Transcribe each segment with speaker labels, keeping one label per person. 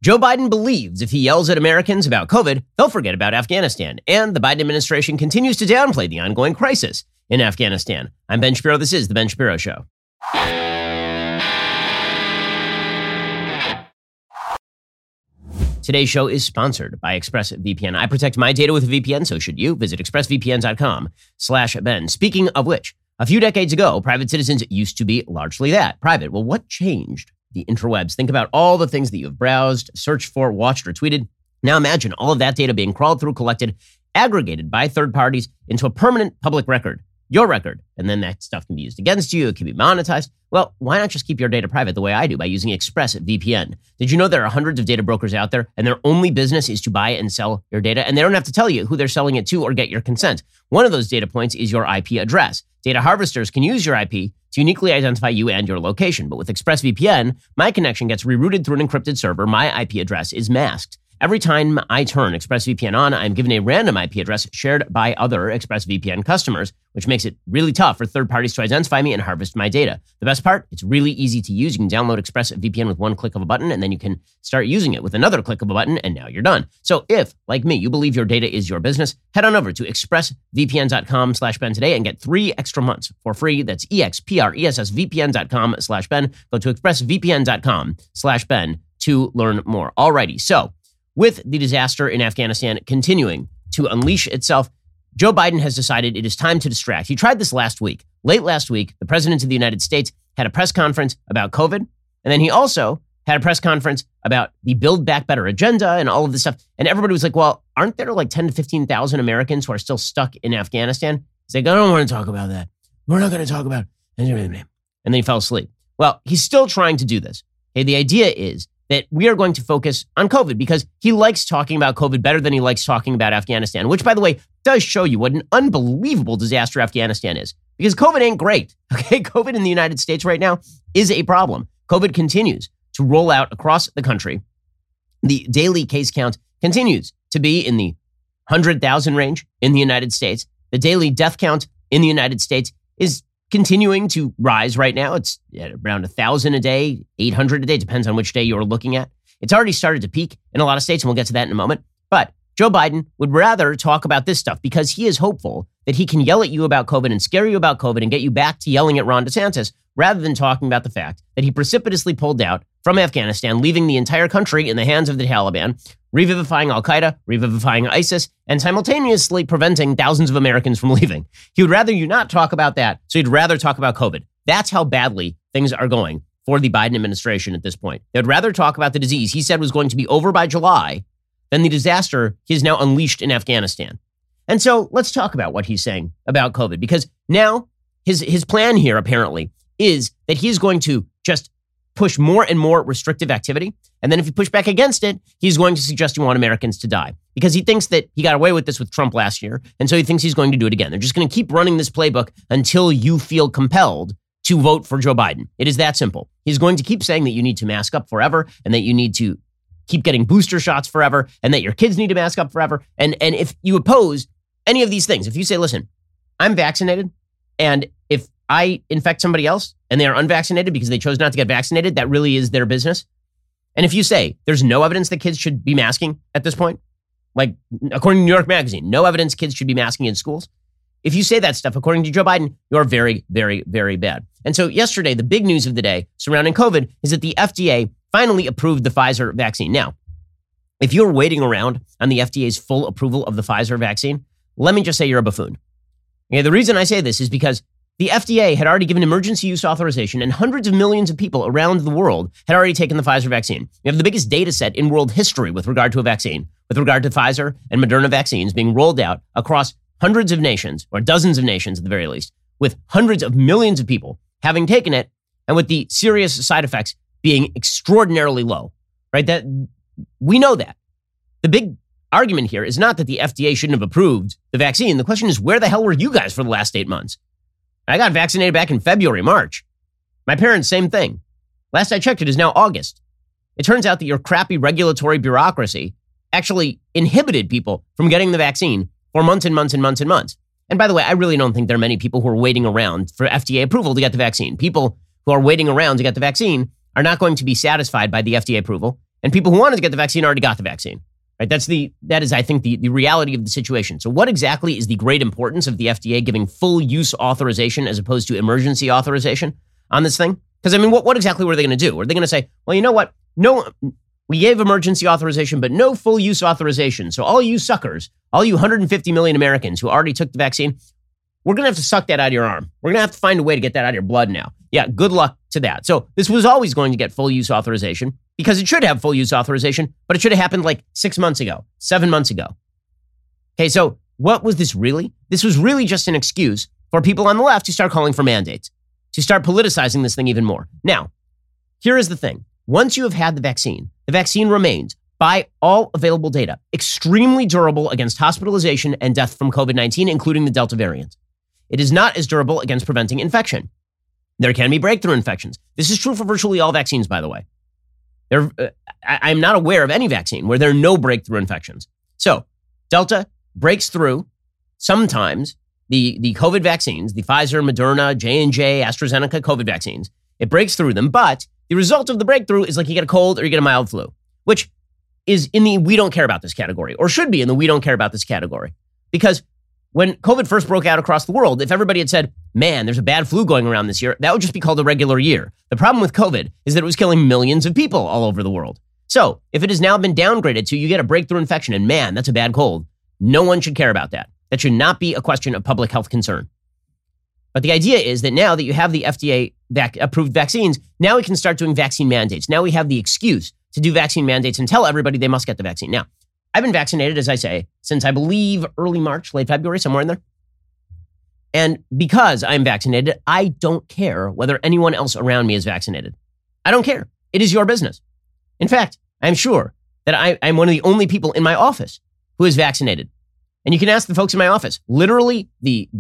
Speaker 1: Joe Biden believes if he yells at Americans about COVID, they'll forget about Afghanistan. And the Biden administration continues to downplay the ongoing crisis in Afghanistan. I'm Ben Shapiro. This is The Ben Shapiro Show. Today's show is sponsored by ExpressVPN. I protect my data with a VPN, so should you. Visit expressvpn.com/Ben. Speaking of which, a few decades ago, private citizens used to be largely that, private. Well, what changed? The interwebs. Think about all the things that you have browsed, searched for, watched, or tweeted. Now imagine all of that data being crawled through, collected, aggregated by third parties into a permanent public record, your record. And then that stuff can be used against you. It can be monetized. Well, why not just keep your data private the way I do by using ExpressVPN? Did you know there are hundreds of data brokers out there and their only business is to buy and sell your data? And they don't have to tell you who they're selling it to or get your consent. One of those data points is your IP address. Data harvesters can use your IP to uniquely identify you and your location. But with ExpressVPN, my connection gets rerouted through an encrypted server. My IP address is masked. Every time I turn ExpressVPN on, I'm given a random IP address shared by other ExpressVPN customers, which makes it really tough for third parties to identify me and harvest my data. The best part, it's really easy to use. You can download ExpressVPN with one click of a button, and then you can start using it with another click of a button, and now you're done. So if, like me, you believe your data is your business, head on over to expressvpn.com/Ben today and get 3 extra months for free. That's expressvpn.com/Ben. Go to expressvpn.com/Ben to learn more. Alrighty, so with the disaster in Afghanistan continuing to unleash itself, Joe Biden has decided it is time to distract. He tried this last week. Late last week, the President of the United States had a press conference about COVID, and then he also had a press conference about the Build Back Better agenda and all of this stuff. And everybody was like, well, aren't there like 10 to 15,000 Americans who are still stuck in Afghanistan? He's like, I don't want to talk about that. We're not going to talk about it. And then he fell asleep. Well, he's still trying to do this. Okay, the idea is that we are going to focus on COVID because he likes talking about COVID better than he likes talking about Afghanistan, which, by the way, does show you what an unbelievable disaster Afghanistan is. Because COVID ain't great, okay? COVID in the United States right now is a problem. COVID continues to roll out across the country. The daily case count continues to be in the 100,000 range in the United States. The daily death count in the United States is continuing to rise right now. It's at around 1,000 a day, 800 a day, depends on which day you're looking at. It's already started to peak in a lot of states, and we'll get to that in a moment. But Joe Biden would rather talk about this stuff because he is hopeful that he can yell at you about COVID and scare you about COVID and get you back to yelling at Ron DeSantis rather than talking about the fact that he precipitously pulled out from Afghanistan, leaving the entire country in the hands of the Taliban, revivifying Al-Qaeda, revivifying ISIS, and simultaneously preventing thousands of Americans from leaving. He would rather you not talk about that, so he'd rather talk about COVID. That's how badly things are going for the Biden administration at this point. They'd rather talk about the disease he said was going to be over by July than the disaster he's now unleashed in Afghanistan. And so let's talk about what he's saying about COVID, because now his plan here apparently is that he's going to just push more and more restrictive activity. And then if you push back against it, he's going to suggest you want Americans to die because he thinks that he got away with this with Trump last year. And so he thinks he's going to do it again. They're just going to keep running this playbook until you feel compelled to vote for Joe Biden. It is that simple. He's going to keep saying that you need to mask up forever and that you need to keep getting booster shots forever and that your kids need to mask up forever. And if you oppose any of these things, if you say, listen, I'm vaccinated, and if I infect somebody else and they are unvaccinated because they chose not to get vaccinated, that really is their business. And if you say there's no evidence that kids should be masking at this point, like according to New York Magazine, no evidence kids should be masking in schools. If you say that stuff, according to Joe Biden, you're very, very, very bad. And so yesterday, the big news of the day surrounding COVID is that the FDA finally approved the Pfizer vaccine. Now, if you're waiting around on the FDA's full approval of the Pfizer vaccine, let me just say you're a buffoon. Okay, the reason I say this is because the FDA had already given emergency use authorization and hundreds of millions of people around the world had already taken the Pfizer vaccine. We have the biggest data set in world history with regard to a vaccine, with regard to Pfizer and Moderna vaccines being rolled out across hundreds of nations, or dozens of nations at the very least, with hundreds of millions of people having taken it and with the serious side effects being extraordinarily low, right? That we know that. The big argument here is not that the FDA shouldn't have approved the vaccine. The question is, where the hell were you guys for the last 8 months? I got vaccinated back in February, March. My parents, same thing. Last I checked, it is now August. It turns out that your crappy regulatory bureaucracy actually inhibited people from getting the vaccine for months and months and months and months. And by the way, I really don't think there are many people who are waiting around for FDA approval to get the vaccine. People who are waiting around to get the vaccine are not going to be satisfied by the FDA approval. And people who wanted to get the vaccine already got the vaccine. Right? That is, I think, the reality of the situation. So what exactly is the great importance of the FDA giving full use authorization as opposed to emergency authorization on this thing? Because, I mean, what exactly were they going to do? Are they going to say, well, you know what? No, we gave emergency authorization, but no full use authorization. So all you suckers, all you 150 million Americans who already took the vaccine, we're going to have to suck that out of your arm. We're going to have to find a way to get that out of your blood now. Yeah, good luck to that. So this was always going to get full use authorization because it should have full use authorization, but it should have happened like 6 months ago, 7 months ago. Okay, so what was this really? This was really just an excuse for people on the left to start calling for mandates, to start politicizing this thing even more. Now, here is the thing. Once you have had the vaccine remains, by all available data, extremely durable against hospitalization and death from COVID-19, including the Delta variant. It is not as durable against preventing infection. There can be breakthrough infections. This is true for virtually all vaccines, by the way. I'm not aware of any vaccine where there are no breakthrough infections. So Delta breaks through sometimes the COVID vaccines, the Pfizer, Moderna, J&J, AstraZeneca COVID vaccines. It breaks through them, but the result of the breakthrough is like you get a cold or you get a mild flu, which is in the we don't care about this category, or should be in the we don't care about this category. Because when COVID first broke out across the world, if everybody had said, man, there's a bad flu going around this year, that would just be called a regular year. The problem with COVID is that it was killing millions of people all over the world. So if it has now been downgraded to you get a breakthrough infection and man, that's a bad cold, no one should care about that. That should not be a question of public health concern. But the idea is that now that you have the FDA approved vaccines, now we can start doing vaccine mandates. Now we have the excuse to do vaccine mandates and tell everybody they must get the vaccine. Now, I've been vaccinated, as I say, since I believe early March, late February, somewhere in there. And because I'm vaccinated, I don't care whether anyone else around me is vaccinated. I don't care. It is your business. In fact, I'm sure that I'm one of the only people in my office who is vaccinated. And you can ask the folks in my office. Literally,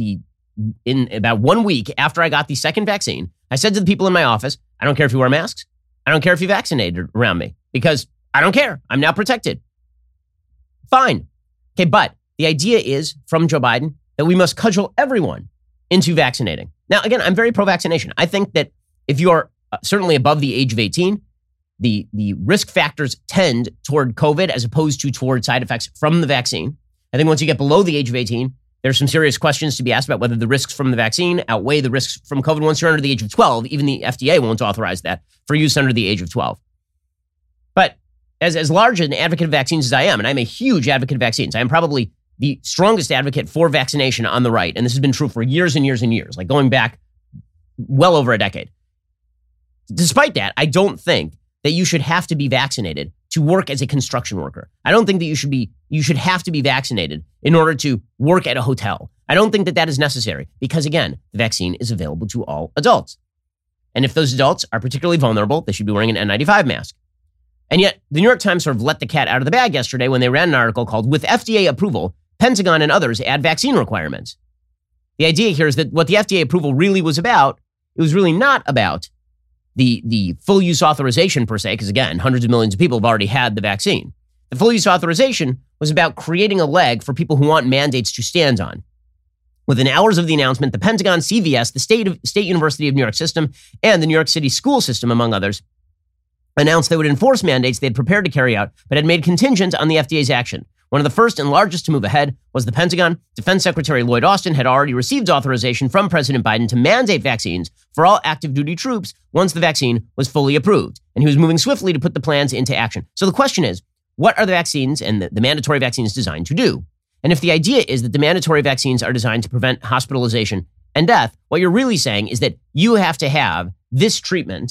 Speaker 1: in about 1 week after I got the second vaccine, I said to the people in my office, I don't care if you wear masks. I don't care if you're vaccinated around me because I don't care. I'm now protected. Fine. Okay, but the idea is from Joe Biden that we must cudgel everyone into vaccinating. Now, again, I'm very pro-vaccination. I think that if you are certainly above the age of 18, the risk factors tend toward COVID as opposed to toward side effects from the vaccine. I think once you get below the age of 18, there's some serious questions to be asked about whether the risks from the vaccine outweigh the risks from COVID. Once you're under the age of 12, even the FDA won't authorize that for use under the age of 12. But as large an advocate of vaccines as I am, and I'm a huge advocate of vaccines, I am probably the strongest advocate for vaccination on the right. And this has been true for years and years and years, like going back well over a decade. Despite that, I don't think that you should have to be vaccinated to work as a construction worker. I don't think that you should have to be vaccinated in order to work at a hotel. I don't think that that is necessary because, again, the vaccine is available to all adults. And if those adults are particularly vulnerable, they should be wearing an N95 mask. And yet, the New York Times sort of let the cat out of the bag yesterday when they ran an article called, "With FDA Approval, Pentagon and Others Add Vaccine Requirements." The idea here is that what the FDA approval really was about, it was really not about the full use authorization per se, because again, hundreds of millions of people have already had the vaccine. The full use authorization was about creating a leg for people who want mandates to stand on. Within hours of the announcement, the Pentagon, CVS, the State University of New York system, and the New York City school system, among others, announced they would enforce mandates they had prepared to carry out, but had made contingent on the FDA's action. One of the first and largest to move ahead was the Pentagon. Defense Secretary Lloyd Austin had already received authorization from President Biden to mandate vaccines for all active duty troops once the vaccine was fully approved. And he was moving swiftly to put the plans into action. So the question is, what are the vaccines and the mandatory vaccines designed to do? And if the idea is that the mandatory vaccines are designed to prevent hospitalization and death, what you're really saying is that you have to have this treatment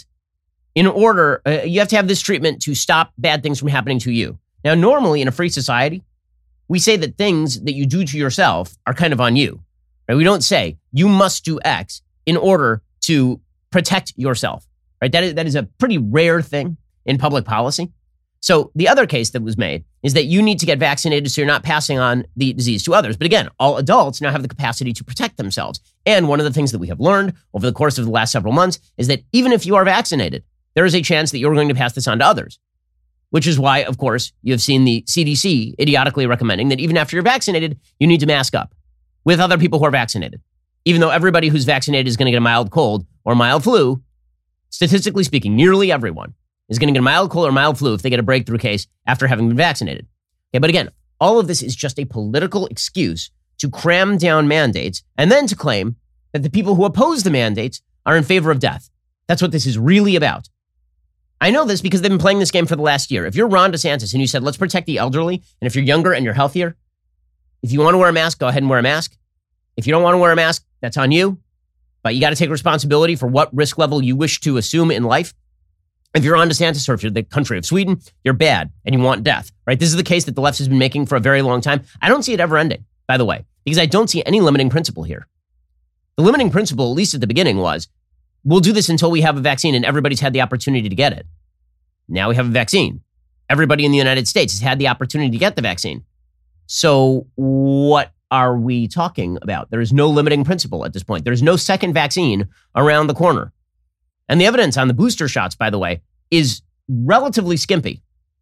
Speaker 1: you have to have this treatment to stop bad things from happening to you. Now, normally in a free society, we say that things that you do to yourself are kind of on you. Right? We don't say you must do X in order to protect yourself. Right? That is a pretty rare thing in public policy. So the other case that was made is that you need to get vaccinated so you're not passing on the disease to others. But again, all adults now have the capacity to protect themselves. And one of the things that we have learned over the course of the last several months is that even if you are vaccinated, there is a chance that you're going to pass this on to others. Which is why, of course, you have seen the CDC idiotically recommending that even after you're vaccinated, you need to mask up with other people who are vaccinated. Even though everybody who's vaccinated is going to get a mild cold or mild flu, statistically speaking, nearly everyone is going to get a mild cold or mild flu if they get a breakthrough case after having been vaccinated. Okay, but again, all of this is just a political excuse to cram down mandates and then to claim that the people who oppose the mandates are in favor of death. That's what this is really about. I know this because they've been playing this game for the last year. If you're Ron DeSantis and you said, let's protect the elderly, and if you're younger and you're healthier, if you want to wear a mask, go ahead and wear a mask. If you don't want to wear a mask, that's on you. But you got to take responsibility for what risk level you wish to assume in life. If you're Ron DeSantis or if you're the country of Sweden, you're bad and you want death, right? This is the case that the left has been making for a very long time. I don't see it ever ending, by the way, because I don't see any limiting principle here. The limiting principle, at least at the beginning, was we'll do this until we have a vaccine and everybody's had the opportunity to get it. Now we have a vaccine. Everybody in the United States has had the opportunity to get the vaccine. So what are we talking about? There is no limiting principle at this point. There's no second vaccine around the corner. And the evidence on the booster shots, by the way, is relatively skimpy.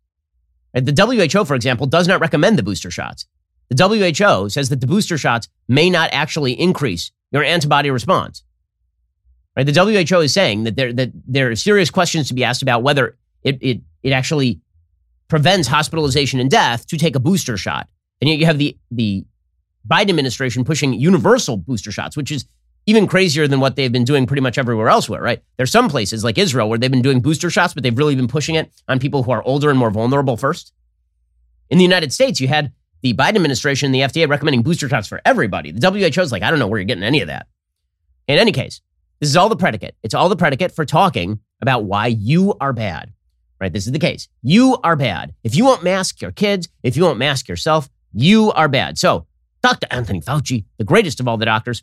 Speaker 1: The WHO, for example, does not recommend the booster shots. The WHO says that the booster shots may not actually increase your antibody response. Right? The WHO is saying that there are serious questions to be asked about whether it actually prevents hospitalization and death to take a booster shot. And yet you have the Biden administration pushing universal booster shots, which is even crazier than what they've been doing pretty much everywhere elsewhere, right? There's some places like Israel where they've been doing booster shots, but they've really been pushing it on people who are older and more vulnerable first. In the United States, you had the Biden administration and the FDA recommending booster shots for everybody. The WHO is like, I don't know where you're getting any of that. In any case, this is all the predicate. It's all the predicate for talking about why you are bad, right? This is the case. You are bad. If you won't mask your kids, if you won't mask yourself, you are bad. So Dr. Anthony Fauci, the greatest of all the doctors,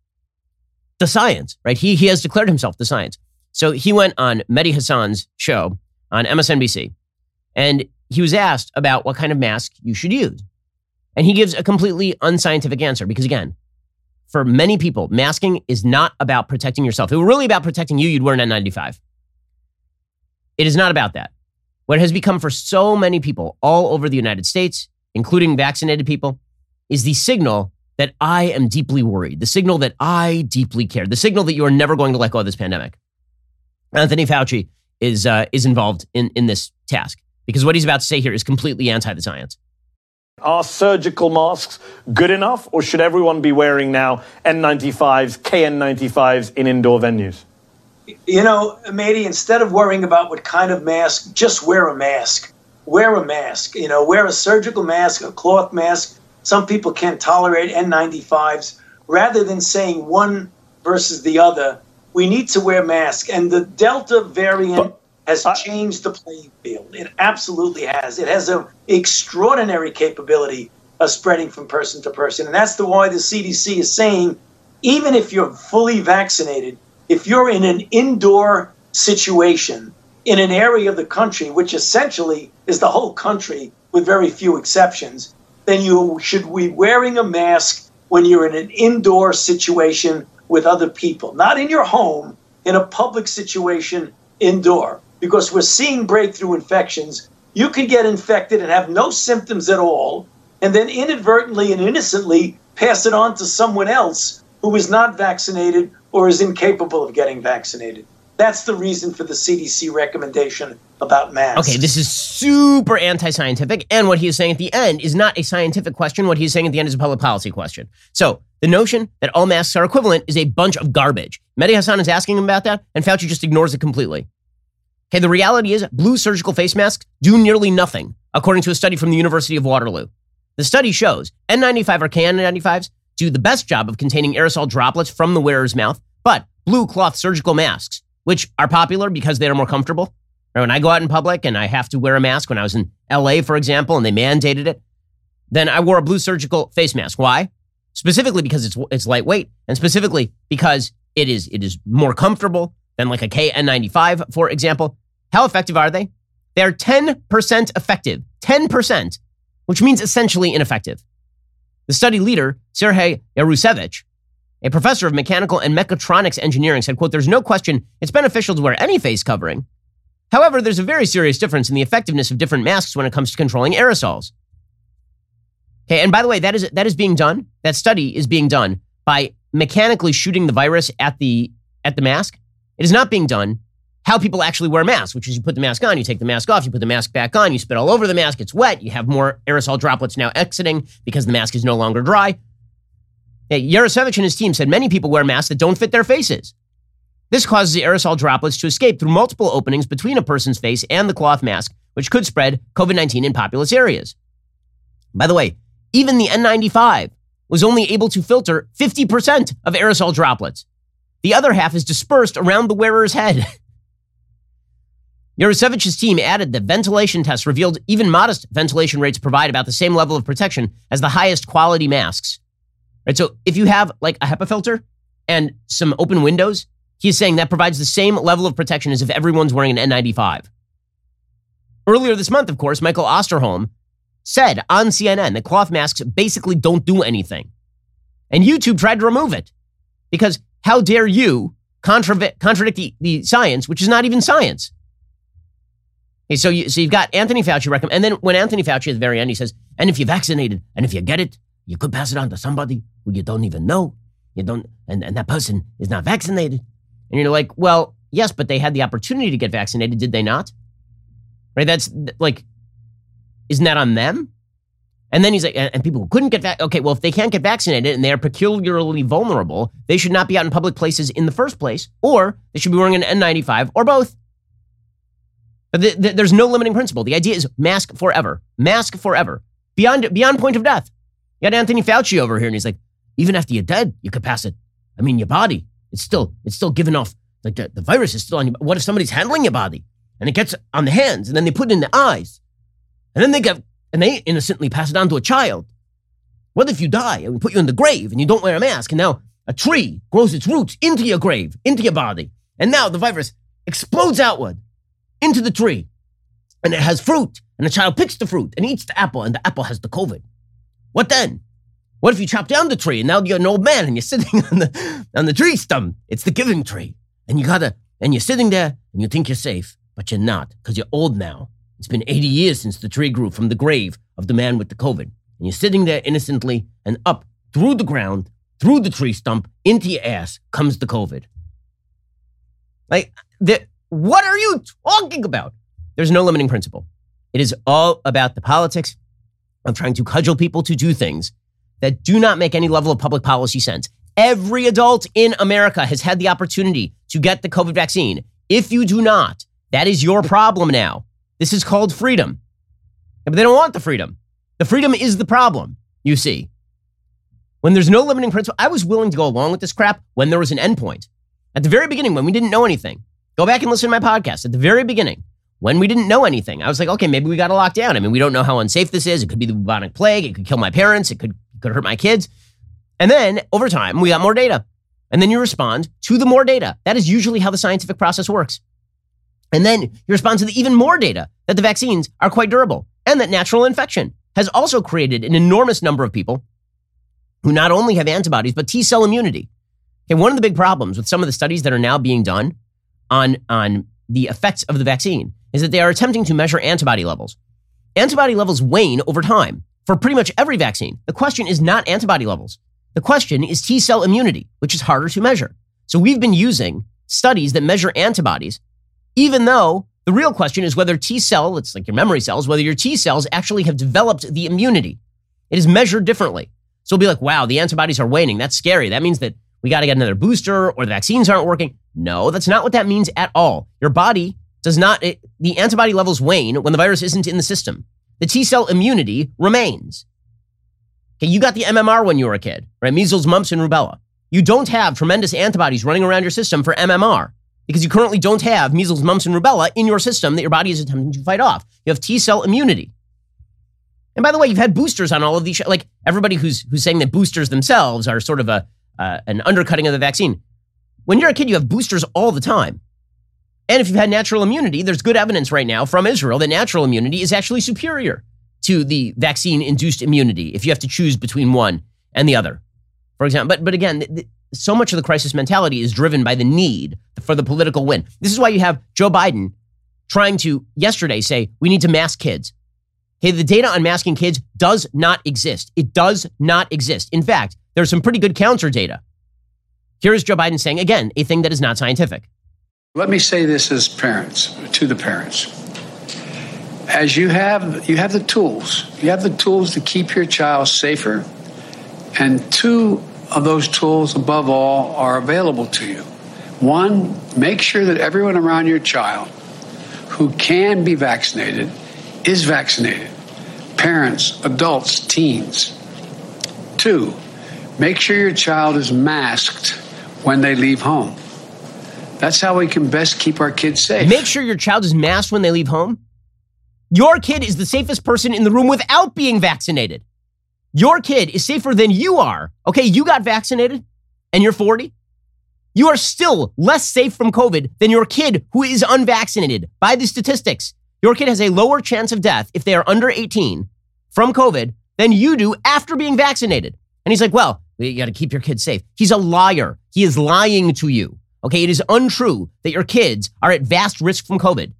Speaker 1: the science, right? He has declared himself the science. So he went on Mehdi Hassan's show on MSNBC, and he was asked about what kind of mask you should use. And he gives a completely unscientific answer because, again, for many people, masking is not about protecting yourself. If it were really about protecting you, you'd wear an N95. It is not about that. What has become for so many people all over the United States, including vaccinated people, is the signal that I am deeply worried, the signal that I deeply care, the signal that you are never going to let go of this pandemic. Anthony Fauci is involved in this task because what he's about to say here is completely anti the science.
Speaker 2: Are surgical masks good enough, or should everyone be wearing now N95s, KN95s in indoor venues?
Speaker 3: You know, Mehdi, instead of worrying about what kind of mask, just wear a mask. Wear a mask. You know, wear a surgical mask, a cloth mask. Some people can't tolerate N95s. Rather than saying one versus the other, we need to wear masks. And the Delta variant has changed the playing field. It absolutely has. It has an extraordinary capability of spreading from person to person. And that's why the CDC is saying, even if you're fully vaccinated, if you're in an indoor situation in an area of the country, which essentially is the whole country with very few exceptions, then you should be wearing a mask when you're in an indoor situation with other people, not in your home, in a public situation indoor, because we're seeing breakthrough infections. You can get infected and have no symptoms at all, and then inadvertently and innocently pass it on to someone else who is not vaccinated or is incapable of getting vaccinated. That's the reason for the CDC recommendation about masks.
Speaker 1: Okay, this is super anti-scientific, and what he is saying at the end is not a scientific question. What he is saying at the end is a public policy question. So the notion that all masks are equivalent is a bunch of garbage. Mehdi Hassan is asking him about that, and Fauci just ignores it completely. Okay, the reality is blue surgical face masks do nearly nothing, according to a study from the University of Waterloo. The study shows N95 or KN95s do the best job of containing aerosol droplets from the wearer's mouth, but blue cloth surgical masks, which are popular because they are more comfortable. When I go out in public and I have to wear a mask, when I was in LA, for example, and they mandated it, then I wore a blue surgical face mask. Why? Specifically because it's lightweight, and specifically because it is more comfortable than like a KN95, for example. How effective are they? They are 10% effective. 10%, which means essentially ineffective. The study leader, Sergei Yarusevich, a professor of mechanical and mechatronics engineering, said, quote, "There's no question it's beneficial to wear any face covering. However, there's a very serious difference in the effectiveness of different masks when it comes to controlling aerosols." Okay, and by the way, that is being done. That study is being done by mechanically shooting the virus at the mask. It is not being done how people actually wear masks, which is you put the mask on, you take the mask off, you put the mask back on, you spit all over the mask, it's wet, you have more aerosol droplets now exiting because the mask is no longer dry. Yarosevich and his team said many people wear masks that don't fit their faces. This causes the aerosol droplets to escape through multiple openings between a person's face and the cloth mask, which could spread COVID-19 in populous areas. By the way, even the N95 was only able to filter 50% of aerosol droplets. The other half is dispersed around the wearer's head. Yarosevich's team added that ventilation tests revealed even modest ventilation rates provide about the same level of protection as the highest quality masks. Right, so if you have like a HEPA filter and some open windows, he's saying that provides the same level of protection as if everyone's wearing an N95. Earlier this month, of course, Michael Osterholm said on CNN that cloth masks basically don't do anything. And YouTube tried to remove it because how dare you contradict the science, which is not even science. Okay, so you've got Anthony Fauci recommend, and then when Anthony Fauci at the very end, he says, and if you're vaccinated, and if you get it, you could pass it on to somebody who you don't even know. You don't, and that person is not vaccinated. And you're like, well, yes, but they had the opportunity to get vaccinated, did they not? Right? That's like, isn't that on them? And then he's like, and people who couldn't get vaccinated, okay, well, if they can't get vaccinated and they are peculiarly vulnerable, they should not be out in public places in the first place, or they should be wearing an N95, or both. But there's no limiting principle. The idea is mask forever. Mask forever. Beyond point of death. You got Anthony Fauci over here, and he's like, even after you're dead, you could pass it. I mean, your body, it's still giving off, like the virus is still on you. What if somebody's handling your body? And it gets on the hands, and then they put it in the eyes. And then they innocently pass it on to a child. What if you die and we put you in the grave and you don't wear a mask, and now a tree grows its roots into your grave, into your body, and now the virus explodes outward into the tree, and it has fruit, and the child picks the fruit and eats the apple, and the apple has the COVID. What then? What if you chop down the tree and now you're an old man and you're sitting on the tree stump? It's the giving tree, and you're sitting there and you think you're safe, but you're not, because you're old now. It's been 80 years since the tree grew from the grave of the man with the COVID. And you're sitting there innocently, and up through the ground, through the tree stump, into your ass comes the COVID. Like, what are you talking about? There's no limiting principle. It is all about the politics of trying to cudgel people to do things that do not make any level of public policy sense. Every adult in America has had the opportunity to get the COVID vaccine. If you do not, that is your problem now. This is called freedom. But they don't want the freedom. The freedom is the problem, you see. When there's no limiting principle, I was willing to go along with this crap when there was an endpoint. At the very beginning, when we didn't know anything, go back and listen to my podcast. At the very beginning, when we didn't know anything, I was like, okay, maybe we got to lock down. I mean, we don't know how unsafe this is. It could be the bubonic plague. It could kill my parents. It could hurt my kids. And then over time, we got more data. And then you respond to the more data. That is usually how the scientific process works. And then you respond to the even more data that the vaccines are quite durable and that natural infection has also created an enormous number of people who not only have antibodies, but T-cell immunity. Okay, one of the big problems with some of the studies that are now being done on the effects of the vaccine is that they are attempting to measure antibody levels. Antibody levels wane over time for pretty much every vaccine. The question is not antibody levels. The question is T-cell immunity, which is harder to measure. So we've been using studies that measure antibodies, even though the real question is whether T-cell, it's like your memory cells, whether your T-cells actually have developed the immunity. It is measured differently. So it'll be like, wow, the antibodies are waning. That's scary. That means that we got to get another booster or the vaccines aren't working. No, that's not what that means at all. Your body does not, the antibody levels wane when the virus isn't in the system. The T-cell immunity remains. Okay, you got the MMR when you were a kid, right? Measles, mumps, and rubella. You don't have tremendous antibodies running around your system for MMR because you currently don't have measles, mumps, and rubella in your system that your body is attempting to fight off. You have T-cell immunity. And by the way, you've had boosters on all of these, like everybody who's saying that boosters themselves are sort of an undercutting of the vaccine. When you're a kid, you have boosters all the time. And if you've had natural immunity, there's good evidence right now from Israel that natural immunity is actually superior to the vaccine-induced immunity if you have to choose between one and the other, for example. But again, so much of the crisis mentality is driven by the need for the political win. This is why you have Joe Biden trying to, yesterday, say, we need to mask kids. Okay, the data on masking kids does not exist. It does not exist. In fact, there's some pretty good counter data. Here is Joe Biden saying, again, a thing that is not scientific.
Speaker 4: Let me say this as parents, to the parents. As you have the tools. You have the tools to keep your child safer. And two of those tools, above all, are available to you. One, make sure that everyone around your child who can be vaccinated is vaccinated. Parents, adults, teens. Two, make sure your child is masked when they leave home. That's how we can best keep our kids safe.
Speaker 1: Make sure your child is masked when they leave home? Your kid is the safest person in the room without being vaccinated. Your kid is safer than you are. Okay, you got vaccinated and you're 40. You are still less safe from COVID than your kid who is unvaccinated. By the statistics, your kid has a lower chance of death if they are under 18 from COVID than you do after being vaccinated. And he's like, well, you got to keep your kids safe. He's a liar. He is lying to you. Okay, it is untrue that your kids are at vast risk from COVID.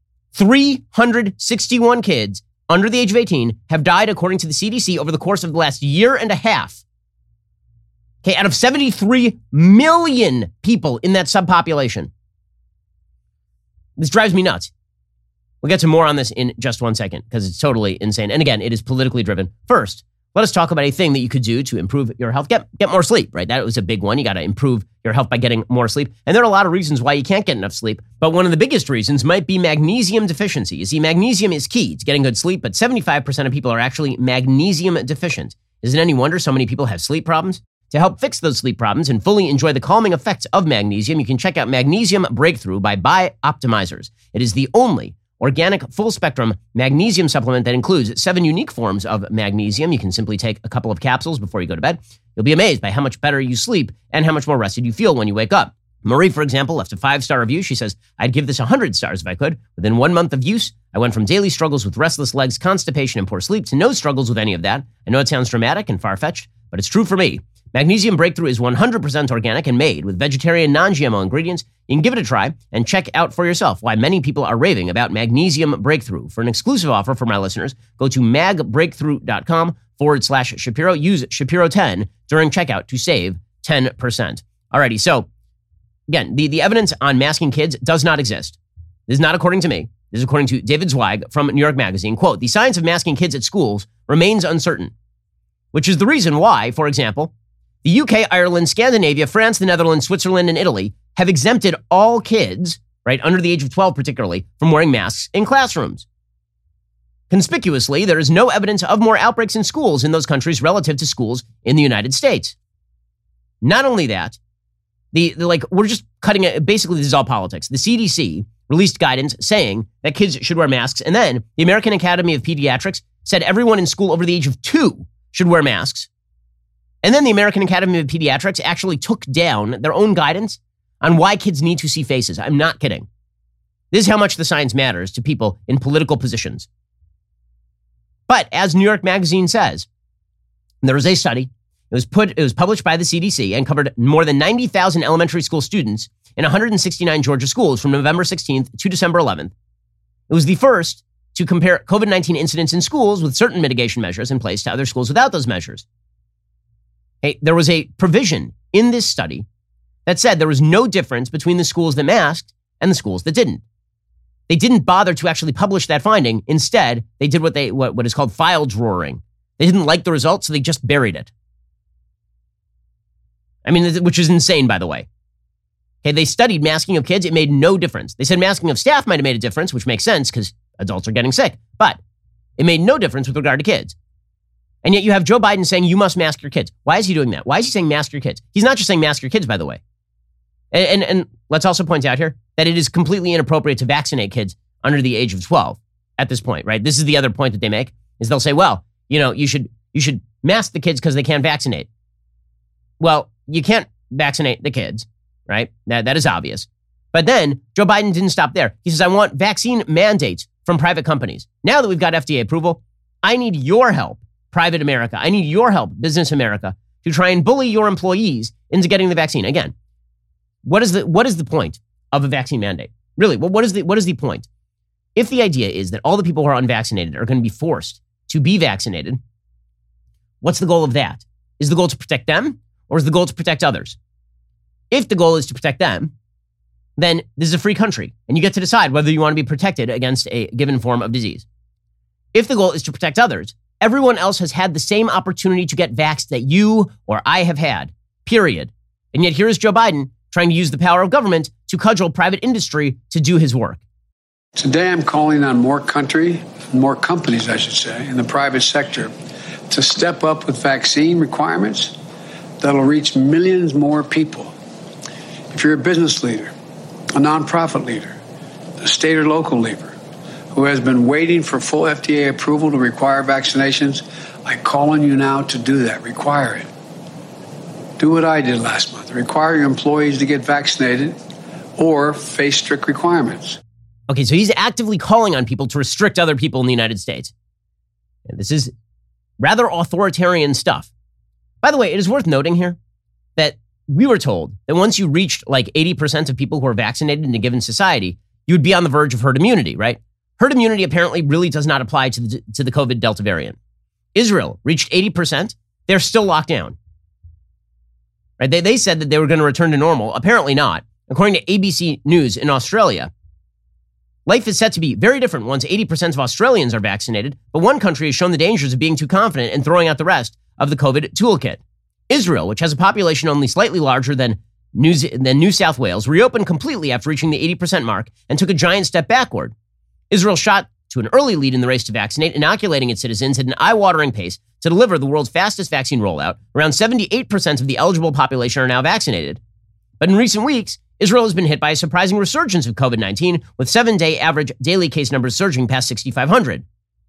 Speaker 1: 361 kids under the age of 18 have died, according to the CDC, over the course of the last year and a half. Okay, out of 73 million people in that subpopulation. This drives me nuts. We'll get to more on this in just one second because it's totally insane. And again, it is politically driven. First, let us talk about a thing that you could do to improve your health. Get more sleep, right? That was a big one. You got to improve your health by getting more sleep. And there are a lot of reasons why you can't get enough sleep. But one of the biggest reasons might be magnesium deficiency. You see, magnesium is key to getting good sleep, but 75% of people are actually magnesium deficient. Isn't it any wonder so many people have sleep problems? To help fix those sleep problems and fully enjoy the calming effects of magnesium, you can check out Magnesium Breakthrough by Bioptimizers. It is the only organic full-spectrum magnesium supplement that includes 7 unique forms of magnesium. You can simply take a couple of capsules before you go to bed. You'll be amazed by how much better you sleep and how much more rested you feel when you wake up. Marie, for example, left a 5-star review. She says, I'd give this 100 stars if I could. Within 1 month of use, I went from daily struggles with restless legs, constipation, and poor sleep to no struggles with any of that. I know it sounds dramatic and far-fetched, but it's true for me. Magnesium Breakthrough is 100% organic and made with vegetarian non-GMO ingredients. You can give it a try and check out for yourself why many people are raving about Magnesium Breakthrough. For an exclusive offer for my listeners, go to magbreakthrough.com/Shapiro. Use Shapiro10 during checkout to save 10%. Alrighty, so again, the evidence on masking kids does not exist. This is not according to me. This is according to David Zweig from New York Magazine. Quote, the science of masking kids at schools remains uncertain, which is the reason why, for example, the UK, Ireland, Scandinavia, France, the Netherlands, Switzerland, and Italy have exempted all kids, right, under the age of 12 particularly, from wearing masks in classrooms. Conspicuously, there is no evidence of more outbreaks in schools in those countries relative to schools in the United States. Not only that, we're just cutting it. Basically, this is all politics. The CDC released guidance saying that kids should wear masks, and then the American Academy of Pediatrics said everyone in school over the age of 2 should wear masks. And then the American Academy of Pediatrics actually took down their own guidance on why kids need to see faces. I'm not kidding. This is how much the science matters to people in political positions. But as New York Magazine says, there was a study. It was published by the CDC and covered more than 90,000 elementary school students in 169 Georgia schools from November 16th to December 11th. It was the first to compare COVID-19 incidents in schools with certain mitigation measures in place to other schools without those measures. Hey, there was a provision in this study that said there was no difference between the schools that masked and the schools that didn't. They didn't bother to actually publish that finding. Instead, they did what is called file drawing. They didn't like the results, so they just buried it. I mean, which is insane, by the way. Okay, they studied masking of kids. It made no difference. They said masking of staff might have made a difference, which makes sense because adults are getting sick. But it made no difference with regard to kids. And yet you have Joe Biden saying you must mask your kids. Why is he doing that? Why is he saying mask your kids? He's not just saying mask your kids, by the way. And let's also point out here that it is completely inappropriate to vaccinate kids under the age of 12 at this point, right? This is the other point that they make, is they'll say, well, you should mask the kids because they can't vaccinate. Well, you can't vaccinate the kids, right? That is obvious. But then Joe Biden didn't stop there. He says, I want vaccine mandates from private companies. Now that we've got FDA approval, I need your help, private America. I need your help, business America, to try and bully your employees into getting the vaccine. Again, what is the point of a vaccine mandate? Really, what is the point? If the idea is that all the people who are unvaccinated are going to be forced to be vaccinated, what's the goal of that? Is the goal to protect them, or is the goal to protect others? If the goal is to protect them, then this is a free country, and you get to decide whether you want to be protected against a given form of disease. If the goal is to protect others, everyone else has had the same opportunity to get vaxxed that you or I have had, period. And yet here is Joe Biden trying to use the power of government to cudgel private industry to do his work.
Speaker 4: Today, I'm calling on more companies, I should say, in the private sector to step up with vaccine requirements that'll reach millions more people. If you're a business leader, a nonprofit leader, a state or local leader who has been waiting for full FDA approval to require vaccinations, I call on you now to do that. Require it. Do what I did last month. Require your employees to get vaccinated or face strict requirements.
Speaker 1: Okay, so he's actively calling on people to restrict other people in the United States. And this is rather authoritarian stuff. By the way, it is worth noting here that we were told that once you reached like 80% of people who are vaccinated in a given society, you would be on the verge of herd immunity, right? Herd immunity apparently really does not apply to the COVID Delta variant. Israel reached 80%. They're still locked down. Right? They said that they were going to return to normal. Apparently not. According to ABC News in Australia, life is set to be very different once 80% of Australians are vaccinated, but one country has shown the dangers of being too confident and throwing out the rest of the COVID toolkit. Israel, which has a population only slightly larger than New South Wales, reopened completely after reaching the 80% mark and took a giant step backward. Israel shot to an early lead in the race to vaccinate, inoculating its citizens at an eye-watering pace to deliver the world's fastest vaccine rollout. Around 78% of the eligible population are now vaccinated. But in recent weeks, Israel has been hit by a surprising resurgence of COVID-19, with 7-day average daily case numbers surging past 6,500.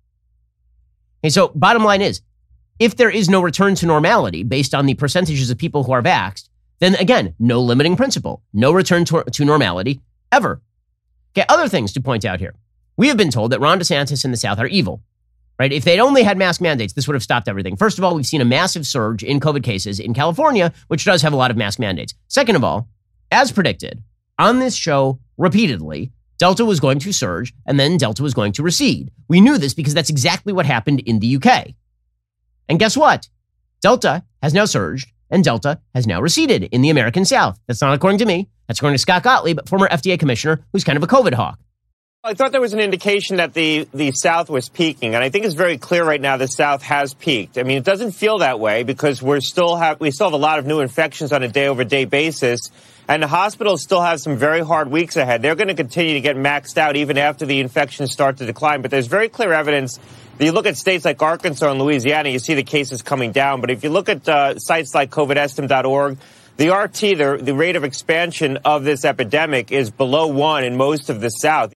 Speaker 1: Okay, so bottom line is, if there is no return to normality based on the percentages of people who are vaxxed, then again, no limiting principle, no return to normality ever. Okay, other things to point out here. We have been told that Ron DeSantis and the South are evil, right? If they'd only had mask mandates, this would have stopped everything. First of all, we've seen a massive surge in COVID cases in California, which does have a lot of mask mandates. Second of all, as predicted on this show repeatedly, Delta was going to surge and then Delta was going to recede. We knew this because that's exactly what happened in the UK. And guess what? Delta has now surged and Delta has now receded in the American South. That's not according to me. That's according to Scott Gottlieb, former FDA commissioner, who's kind of a COVID hawk.
Speaker 5: I thought there was an indication that the South was peaking, and I think it's very clear right now the South has peaked. I mean, it doesn't feel that way because we still have a lot of new infections on a day-over-day basis, and the hospitals still have some very hard weeks ahead. They're going to continue to get maxed out even after the infections start to decline, but there's very clear evidence. If you look at states like Arkansas and Louisiana, you see the cases coming down, but if you look at sites like covidestimate.org, the RT, the rate of expansion of this epidemic is below 1 in most of the South.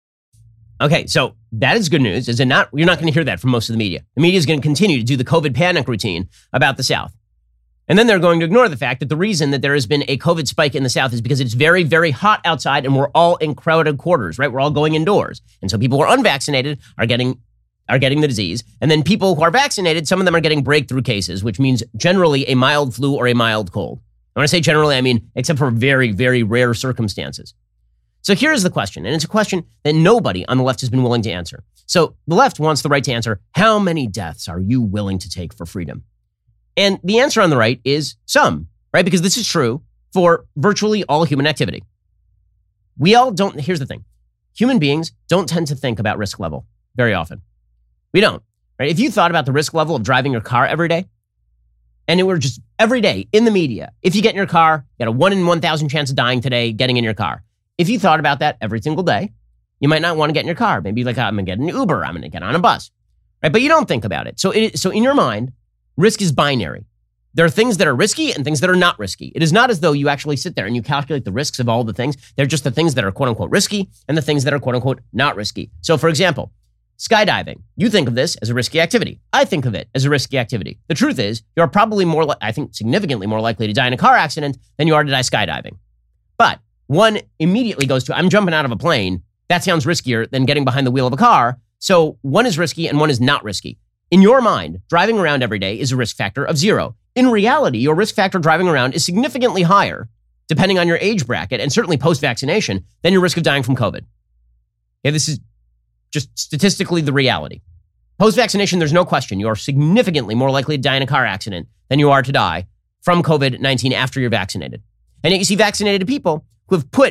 Speaker 1: Okay, so that is good news. Is it not? You're not going to hear that from most of the media. The media is going to continue to do the COVID panic routine about the South. And then they're going to ignore the fact that the reason that there has been a COVID spike in the South is because it's very, very hot outside and we're all in crowded quarters, right? We're all going indoors. And so people who are unvaccinated are getting the disease. And then people who are vaccinated, some of them are getting breakthrough cases, which means generally a mild flu or a mild cold. When I say generally, I mean except for very, very rare circumstances. So here's the question, and it's a question that nobody on the left has been willing to answer. So the left wants the right to answer, how many deaths are you willing to take for freedom? And the answer on the right is some, right? Because this is true for virtually all human activity. Here's the thing. Human beings don't tend to think about risk level very often. We don't, right? If you thought about the risk level of driving your car every day, and it were just every day in the media, if you get in your car, you got a 1 in 1,000 chance of dying today getting in your car. If you thought about that every single day, you might not want to get in your car. Maybe like, I'm going to get an Uber. I'm going to get on a bus, right? But you don't think about it. So in your mind, risk is binary. There are things that are risky and things that are not risky. It is not as though you actually sit there and you calculate the risks of all the things. They're just the things that are quote unquote risky and the things that are quote unquote not risky. So for example, skydiving. You think of this as a risky activity. I think of it as a risky activity. The truth is, you're probably significantly more likely to die in a car accident than you are to die skydiving. But one immediately goes to, I'm jumping out of a plane. That sounds riskier than getting behind the wheel of a car. So one is risky and one is not risky. In your mind, driving around every day is a risk factor of 0. In reality, your risk factor driving around is significantly higher, depending on your age bracket, and certainly post-vaccination, than your risk of dying from COVID. Okay, this is just statistically the reality. Post-vaccination, there's no question. You are significantly more likely to die in a car accident than you are to die from COVID-19 after you're vaccinated. And yet you see vaccinated people who have put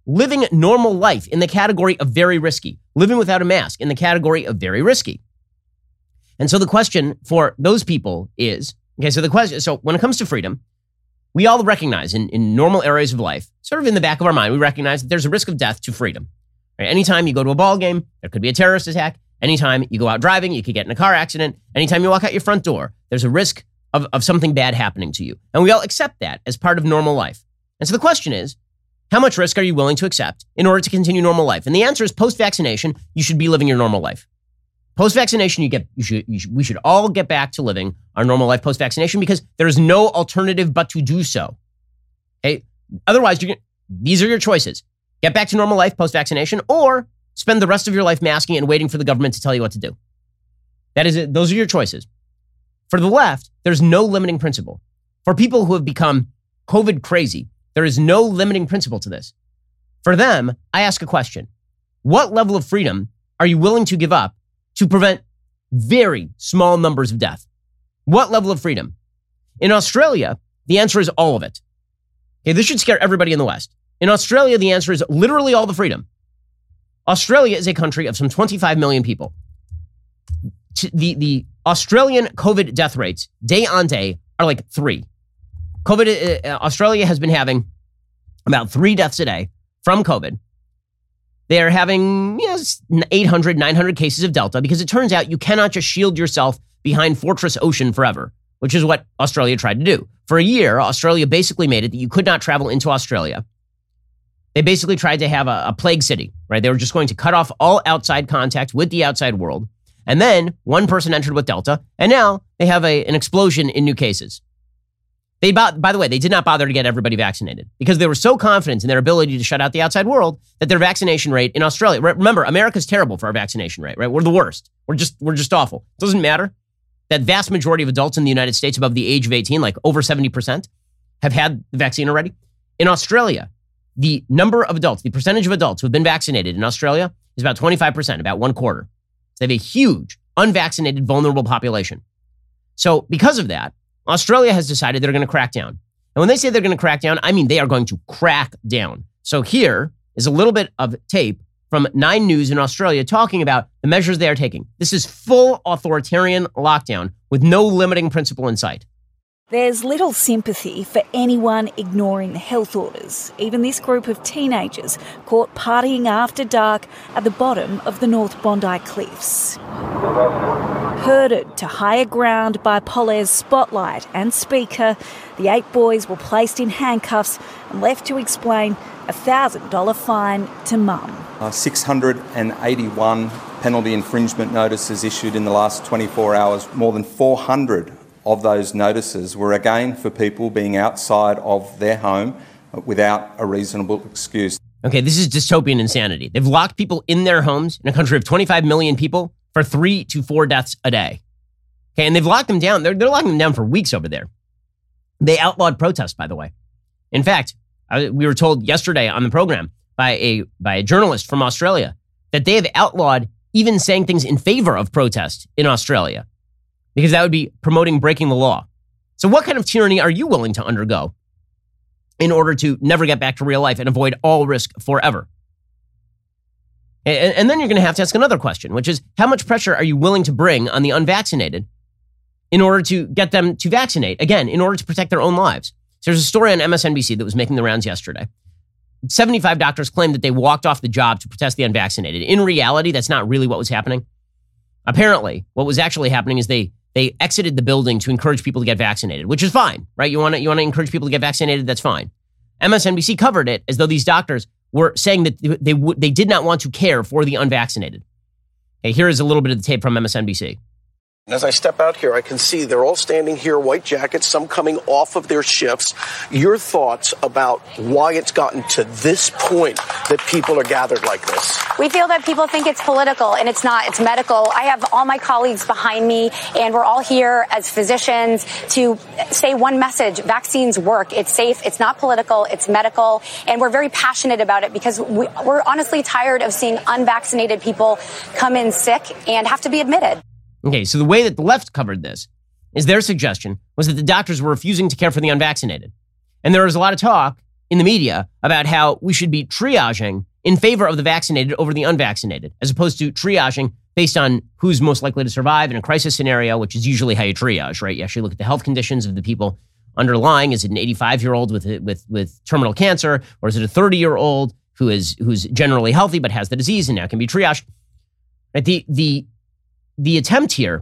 Speaker 1: living normal life in the category of very risky, living without a mask in the category of very risky. And so the question for those people is, so when it comes to freedom, we all recognize in normal areas of life, sort of in the back of our mind, we recognize that there's a risk of death to freedom. Right? Anytime you go to a ball game, there could be a terrorist attack. Anytime you go out driving, you could get in a car accident. Anytime you walk out your front door, there's a risk of something bad happening to you. And we all accept that as part of normal life. And so the question is, how much risk are you willing to accept in order to continue normal life? And the answer is post-vaccination, you should be living your normal life. Post-vaccination, we should all get back to living our normal life post-vaccination because there is no alternative but to do so. Okay? Otherwise, these are your choices. Get back to normal life post-vaccination or spend the rest of your life masking and waiting for the government to tell you what to do. That is it. Those are your choices. For the left, there's no limiting principle. For people who have become COVID crazy, there is no limiting principle to this. For them, I ask a question. What level of freedom are you willing to give up to prevent very small numbers of death? What level of freedom? In Australia, the answer is all of it. Okay, this should scare everybody in the West. In Australia, the answer is literally all the freedom. Australia is a country of some 25 million people. The Australian COVID death rates, day on day, are like 3. Australia has been having about 3 deaths a day from COVID. They are having 800, 900 cases of Delta because it turns out you cannot just shield yourself behind Fortress Ocean forever, which is what Australia tried to do. For a year, Australia basically made it that you could not travel into Australia. They basically tried to have a plague city, right? They were just going to cut off all outside contact with the outside world. And then one person entered with Delta, and now they have an explosion in new cases. By the way, they did not bother to get everybody vaccinated because they were so confident in their ability to shut out the outside world that their vaccination rate in Australia, remember, America's terrible for our vaccination rate, right? We're the worst. We're just awful. It doesn't matter. That vast majority of adults in the United States above the age of 18, like over 70%, have had the vaccine already. In Australia, the number of adults, the percentage of adults who have been vaccinated in Australia is about 25%, about 1/4. So they have a huge unvaccinated, vulnerable population. So because of that, Australia has decided they're going to crack down. And when they say they're going to crack down, I mean they are going to crack down. So here is a little bit of tape from 9 News in Australia talking about the measures they are taking. This is full authoritarian lockdown with no limiting principle in sight.
Speaker 6: There's little sympathy for anyone ignoring the health orders, even this group of teenagers caught partying after dark at the bottom of the North Bondi Cliffs. Herded to higher ground by Polaire's spotlight and speaker, the 8 boys were placed in handcuffs and left to explain a $1,000 fine to mum.
Speaker 7: 681 penalty infringement notices issued in the last 24 hours. More than 400 of those notices were again for people being outside of their home without a reasonable excuse.
Speaker 1: Okay, this is dystopian insanity. They've locked people in their homes in a country of 25 million people for 3 to 4 deaths a day. Okay, and they've locked them down. They're locking them down for weeks over there. They outlawed protest, by the way. In fact, we were told yesterday on the program by a journalist from Australia that they have outlawed even saying things in favor of protest in Australia, because that would be promoting breaking the law. So what kind of tyranny are you willing to undergo in order to never get back to real life and avoid all risk forever? And then you're going to have to ask another question, which is how much pressure are you willing to bring on the unvaccinated in order to get them to vaccinate, again, in order to protect their own lives? So there's a story on MSNBC that was making the rounds yesterday. 75 doctors claimed that they walked off the job to protest the unvaccinated. In reality, that's not really what was happening. Apparently, what was actually happening is they exited the building to encourage people to get vaccinated, which is fine, right? You want to encourage people to get vaccinated, that's fine. MSNBC covered it as though these doctors were saying that they did not want to care for the unvaccinated. Okay, here is a little bit of the tape from MSNBC.
Speaker 8: As I step out here, I can see they're all standing here, white jackets, some coming off of their shifts. Your thoughts about why it's gotten to this point that people are gathered like this?
Speaker 9: We feel that people think it's political, and it's not. It's medical. I have all my colleagues behind me, and we're all here as physicians to say one message. Vaccines work. It's safe. It's not political. It's medical. And we're very passionate about it because we're honestly tired of seeing unvaccinated people come in sick and have to be admitted.
Speaker 1: Okay, so the way that the left covered this is their suggestion was that the doctors were refusing to care for the unvaccinated. And there was a lot of talk in the media about how we should be triaging in favor of the vaccinated over the unvaccinated, as opposed to triaging based on who's most likely to survive in a crisis scenario, which is usually how you triage, right? You actually look at the health conditions of the people underlying. Is it an 85-year-old with terminal cancer, or is it a 30-year-old who's generally healthy but has the disease and now can be triaged? Right? The attempt here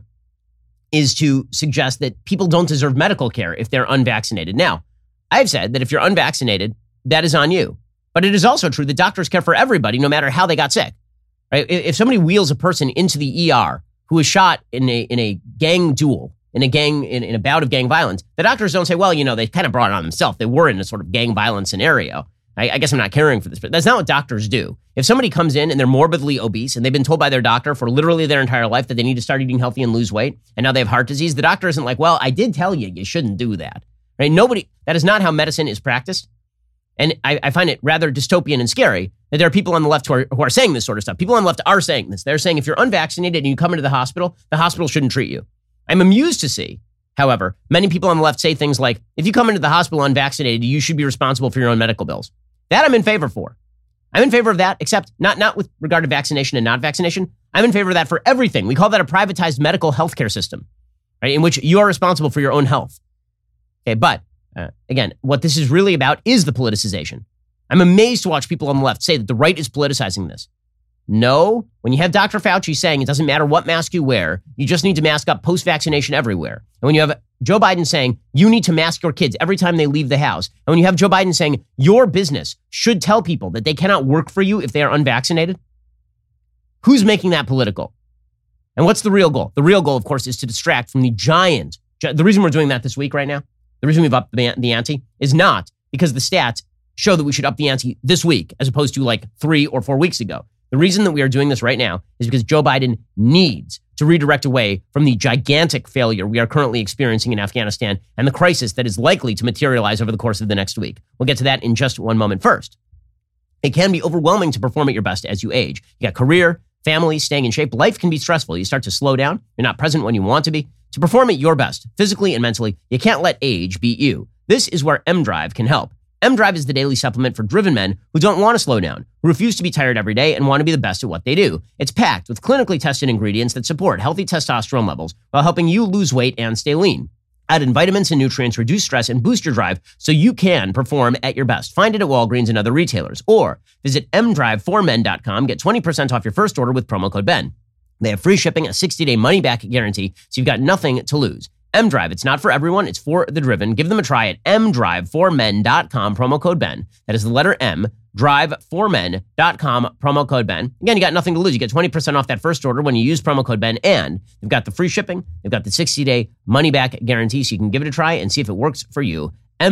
Speaker 1: is to suggest that people don't deserve medical care if they're unvaccinated. Now, I've said that if you're unvaccinated, that is on you. But it is also true that doctors care for everybody, no matter how they got sick. Right? If somebody wheels a person into the ER who was shot in a gang duel, in a bout of gang violence, the doctors don't say, well, they kind of brought it on themselves. They were in a sort of gang violence scenario. I guess I'm not caring for this, but that's not what doctors do. If somebody comes in and they're morbidly obese and they've been told by their doctor for literally their entire life that they need to start eating healthy and lose weight, and now they have heart disease, the doctor isn't like, well, I did tell you, you shouldn't do that. Right? That is not how medicine is practiced. And I find it rather dystopian and scary that there are people on the left who are saying this sort of stuff. People on the left are saying this. They're saying if you're unvaccinated and you come into the hospital shouldn't treat you. I'm amused to see, however, many people on the left say things like, if you come into the hospital unvaccinated, you should be responsible for your own medical bills. That I'm in favor for. I'm in favor of that, except not with regard to vaccination and not vaccination. I'm in favor of that for everything. We call that a privatized medical healthcare system, right, in which you are responsible for your own health. Okay, but again, what this is really about is the politicization. I'm amazed to watch people on the left say that the right is politicizing this. No, when you have Dr. Fauci saying it doesn't matter what mask you wear, you just need to mask up post-vaccination everywhere. And when you have Joe Biden saying you need to mask your kids every time they leave the house, and when you have Joe Biden saying your business should tell people that they cannot work for you if they are unvaccinated, who's making that political? And what's the real goal? The real goal, of course, is to distract from the reason we're doing that this week right now, the reason we've upped the ante is not because the stats show that we should up the ante this week as opposed to like 3 or 4 weeks ago. The reason that we are doing this right now is because Joe Biden needs to redirect away from the gigantic failure we are currently experiencing in Afghanistan and the crisis that is likely to materialize over the course of the next week. We'll get to that in just one moment. First, it can be overwhelming to perform at your best as you age. You got career, family, staying in shape. Life can be stressful. You start to slow down. You're not present when you want to be. To perform at your best, physically and mentally, you can't let age beat you. This is where M-Drive can help. M-Drive is the daily supplement for driven men who don't want to slow down, who refuse to be tired every day and want to be the best at what they do. It's packed with clinically tested ingredients that support healthy testosterone levels while helping you lose weight and stay lean. Add in vitamins and nutrients, reduce stress, and boost your drive so you can perform at your best. Find it at Walgreens and other retailers. Or visit mdrive4men.com. Get 20% off your first order with promo code BEN. They have free shipping, a 60-day money-back guarantee, so you've got nothing to lose. M-Drive, it's not for everyone, it's for the driven. Give them a try at mdrive4men.com, promo code BEN. That is the letter M, drive4men.com, promo code BEN. Again, you got nothing to lose. You get 20% off that first order when you use promo code BEN, and they've got the free shipping, they've got the 60-day money-back guarantee, so you can give it a try and see if it works for you.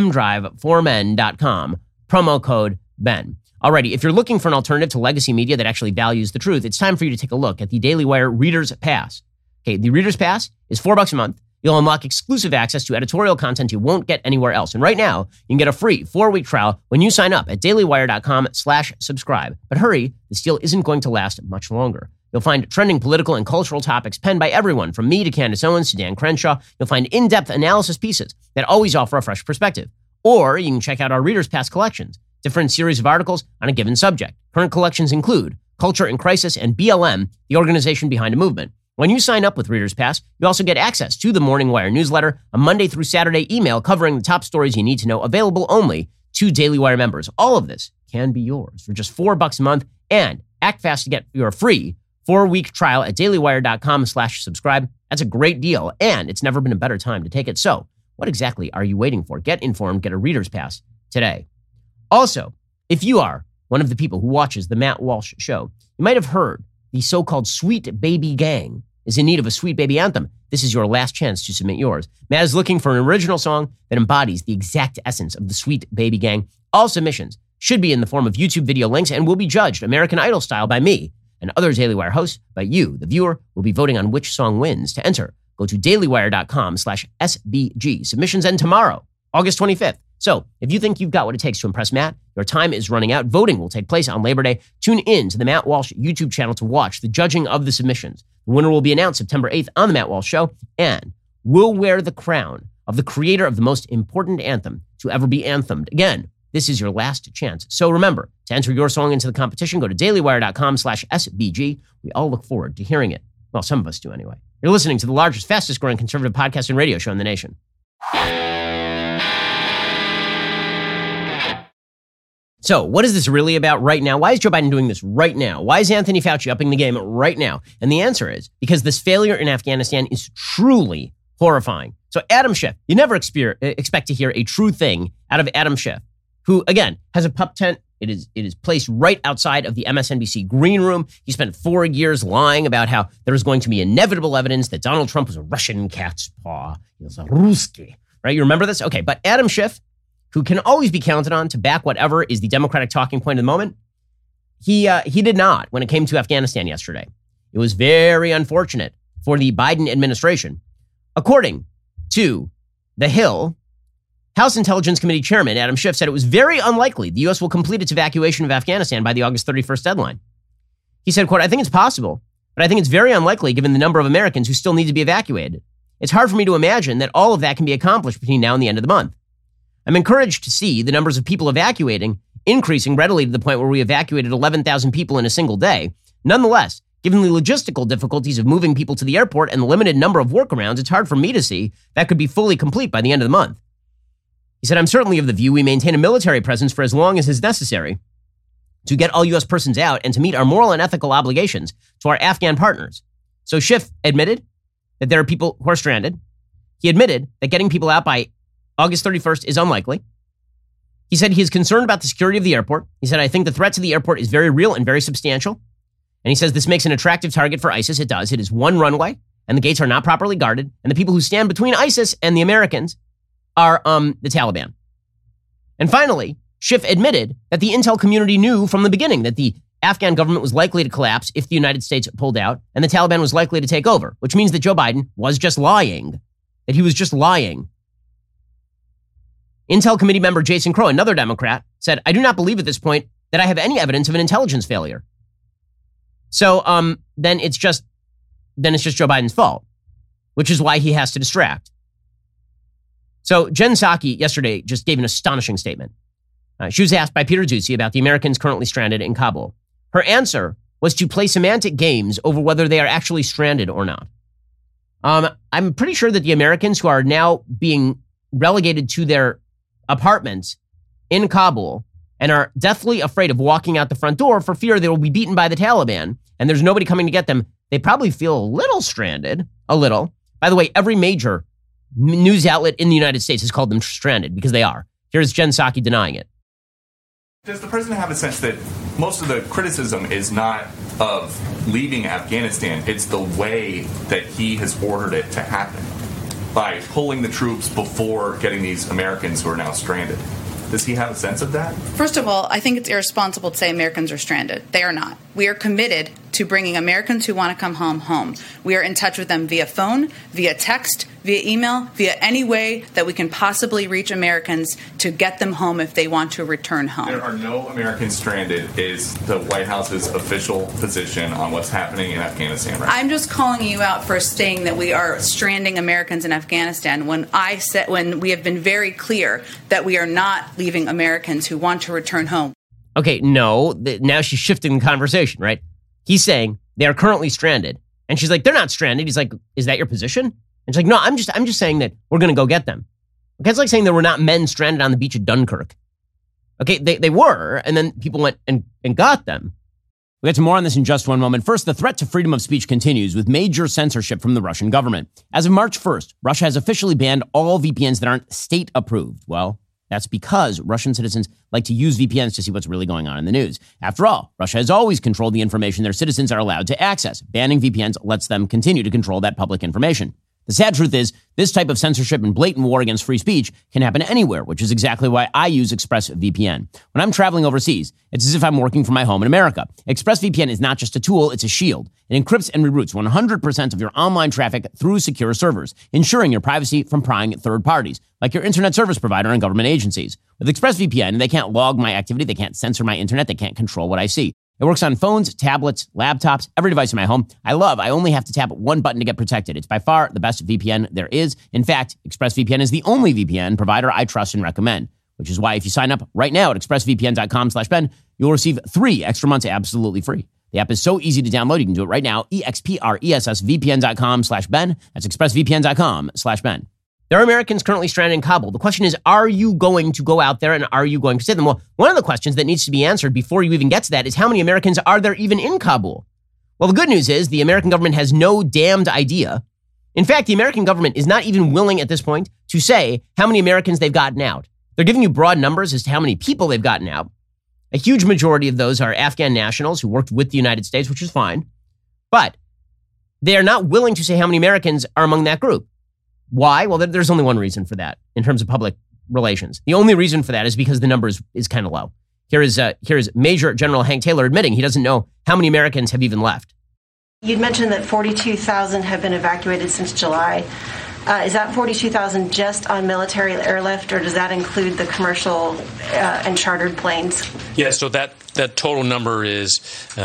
Speaker 1: mdrive4men.com, promo code BEN. Alrighty, if you're looking for an alternative to legacy media that actually values the truth, it's time for you to take a look at the Daily Wire Reader's Pass. Okay, the Reader's Pass is $4 a month. You'll unlock exclusive access to editorial content you won't get anywhere else. And right now, you can get a free 4-week trial when you sign up at dailywire.com/subscribe. But hurry, this deal isn't going to last much longer. You'll find trending political and cultural topics penned by everyone from me to Candace Owens to Dan Crenshaw. You'll find in-depth analysis pieces that always offer a fresh perspective. Or you can check out our Reader's Pass collections, different series of articles on a given subject. Current collections include Culture in Crisis and BLM, the organization behind a movement. When you sign up with Reader's Pass, you also get access to the Morning Wire newsletter, a Monday through Saturday email covering the top stories you need to know, available only to Daily Wire members. All of this can be yours for just $4 a month, and act fast to get your free 4-week trial at dailywire.com/subscribe. That's a great deal, and it's never been a better time to take it. So what exactly are you waiting for? Get informed, get a Reader's Pass today. Also, if you are one of the people who watches the Matt Walsh Show, you might have heard the so-called Sweet Baby Gang is in need of a Sweet Baby anthem. This is your last chance to submit yours. Matt is looking for an original song that embodies the exact essence of the Sweet Baby Gang. All submissions should be in the form of YouTube video links and will be judged American Idol style by me and other Daily Wire hosts, but you, the viewer, will be voting on which song wins. To enter, go to dailywire.com/SBG. Submissions end tomorrow, August 25th. So if you think you've got what it takes to impress Matt, your time is running out. Voting will take place on Labor Day. Tune in to the Matt Walsh YouTube channel to watch the judging of the submissions. The winner will be announced September 8th on the Matt Walsh Show and will wear the crown of the creator of the most important anthem to ever be anthemed. Again, this is your last chance. So remember, to enter your song into the competition, go to dailywire.com/SBG. We all look forward to hearing it. Well, some of us do anyway. You're listening to the largest, fastest growing conservative podcast and radio show in the nation. So what is this really about right now? Why is Joe Biden doing this right now? Why is Anthony Fauci upping the game right now? And the answer is because this failure in Afghanistan is truly horrifying. So Adam Schiff, you never expect to hear a true thing out of Adam Schiff, who, again, has a pup tent. It is placed right outside of the MSNBC green room. He spent 4 years lying about how there was going to be inevitable evidence that Donald Trump was a Russian cat's paw. He was a Ruski, right? You remember this? Okay, but Adam Schiff, who can always be counted on to back whatever is the Democratic talking point of the moment, he did not when it came to Afghanistan yesterday. It was very unfortunate for the Biden administration. According to The Hill, House Intelligence Committee Chairman Adam Schiff said it was very unlikely the U.S. will complete its evacuation of Afghanistan by the August 31st deadline. He said, quote, "I think it's possible, but I think it's very unlikely given the number of Americans who still need to be evacuated. It's hard for me to imagine that all of that can be accomplished between now and the end of the month. I'm encouraged to see the numbers of people evacuating increasing readily to the point where we evacuated 11,000 people in a single day. Nonetheless, given the logistical difficulties of moving people to the airport and the limited number of workarounds, it's hard for me to see that could be fully complete by the end of the month." He said, "I'm certainly of the view we maintain a military presence for as long as is necessary to get all U.S. persons out and to meet our moral and ethical obligations to our Afghan partners." So Schiff admitted that there are people who are stranded. He admitted that getting people out by August 31st is unlikely. He said he is concerned about the security of the airport. He said, "I think the threat to the airport is very real and very substantial." And he says this makes an attractive target for ISIS. It does. It is one runway, and the gates are not properly guarded. And the people who stand between ISIS and the Americans are the Taliban. And finally, Schiff admitted that the intel community knew from the beginning that the Afghan government was likely to collapse if the United States pulled out, and the Taliban was likely to take over, which means that Joe Biden was just lying, that he was just lying. Intel committee member Jason Crow, another Democrat, said, "I do not believe at this point that I have any evidence of an intelligence failure." So then it's just Joe Biden's fault, which is why he has to distract. So Jen Psaki yesterday just gave an astonishing statement. She was asked by Peter Doocy about the Americans currently stranded in Kabul. Her answer was to play semantic games over whether they are actually stranded or not. I'm pretty sure that the Americans who are now being relegated to their apartments in Kabul and are deathly afraid of walking out the front door for fear they will be beaten by the Taliban and there's nobody coming to get them, they probably feel a little stranded, a little. By the way, every major news outlet in the United States has called them stranded because they are. Here's Jen Psaki denying it.
Speaker 10: Does the president have a sense that most of the criticism is not of leaving Afghanistan, it's the way that he has ordered it to happen by pulling the troops before getting these Americans who are now stranded? Does he have a sense of that?
Speaker 11: First of all, I think it's irresponsible to say Americans are stranded. They are not. We are committed to bringing Americans who want to come home. We are in touch with them via phone, via text, via email, via any way that we can possibly reach Americans to get them home if they want to return home.
Speaker 10: There are no Americans stranded is the White House's official position on what's happening in Afghanistan right now.
Speaker 11: I'm just calling you out for saying that we are stranding Americans in Afghanistan when we have been very clear that we are not leaving Americans who want to return home.
Speaker 1: Okay, no, now she's shifting the conversation, right? He's saying they are currently stranded. And she's like, they're not stranded. He's like, is that your position? And she's like, no, I'm just saying that we're going to go get them. Okay, it's like saying there were not men stranded on the beach of Dunkirk. Okay, they were, and then people went and got them. We'll get to more on this in just one moment. First, the threat to freedom of speech continues with major censorship from the Russian government. As of March 1st, Russia has officially banned all VPNs that aren't state-approved. Well, that's because Russian citizens like to use VPNs to see what's really going on in the news. After all, Russia has always controlled the information their citizens are allowed to access. Banning VPNs lets them continue to control that public information. The sad truth is, this type of censorship and blatant war against free speech can happen anywhere, which is exactly why I use ExpressVPN. When I'm traveling overseas, it's as if I'm working from my home in America. ExpressVPN is not just a tool, it's a shield. It encrypts and reroutes 100% of your online traffic through secure servers, ensuring your privacy from prying third parties, like your internet service provider and government agencies. With ExpressVPN, they can't log my activity, they can't censor my internet, they can't control what I see. It works on phones, tablets, laptops, every device in my home. I only have to tap one button to get protected. It's by far the best VPN there is. In fact, ExpressVPN is the only VPN provider I trust and recommend. which is why if you sign up right now at expressvpn.com/Ben, you'll receive 3 extra months absolutely free. The app is so easy to download. You can do it right now. expressvpn.com/Ben. That's expressvpn.com/Ben. There are Americans currently stranded in Kabul. The question is, are you going to go out there and are you going to save them? Well, one of the questions that needs to be answered before you even get to that is how many Americans are there even in Kabul? Well, the good news is the American government has no damned idea. In fact, the American government is not even willing at this point to say how many Americans they've gotten out. They're giving you broad numbers as to how many people they've gotten out. A huge majority of those are Afghan nationals who worked with the United States, which is fine. But they are not willing to say how many Americans are among that group. Why? Well, there's only one reason for that in terms of public relations. The only reason for that is because the number is kind of low. Here is Major General Hank Taylor admitting he doesn't know how many Americans have even left.
Speaker 12: You'd mentioned that 42,000 have been evacuated since July. Is that 42,000 just on military airlift, or does that include the commercial and chartered planes?
Speaker 13: Yeah, so that total number is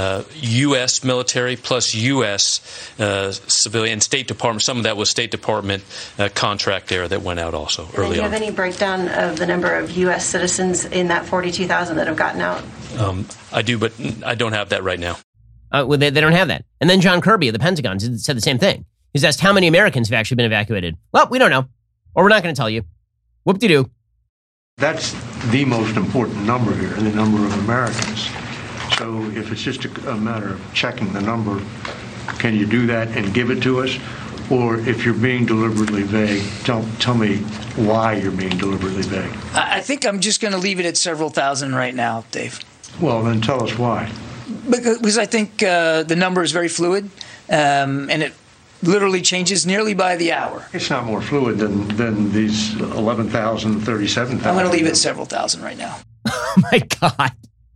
Speaker 13: U.S. military plus U.S. Civilian, State Department. Some of that was State Department contract air that went out also early on. Do you have
Speaker 12: any breakdown of the number of U.S. citizens in that 42,000 that have gotten out?
Speaker 13: I do, but I don't have that right now.
Speaker 1: Well, they don't have that. And then John Kirby of the Pentagon said the same thing. He's asked how many Americans have actually been evacuated. Well, we don't know. Or we're not going to tell you. Whoop-de-doo.
Speaker 14: That's the most important number here, the number of Americans. So if it's just a matter of checking the number, can you do that and give it to us? Or if you're being deliberately vague, tell me why you're being deliberately vague.
Speaker 15: I think I'm just going to leave it at several thousand right now, Dave.
Speaker 14: Well, then tell us why.
Speaker 15: Because I think the number is very fluid, and it literally changes nearly by the hour.
Speaker 14: It's not more fluid than these 11,000, 37,000.
Speaker 15: I'm going to leave it several thousand right now.
Speaker 1: Oh, my God.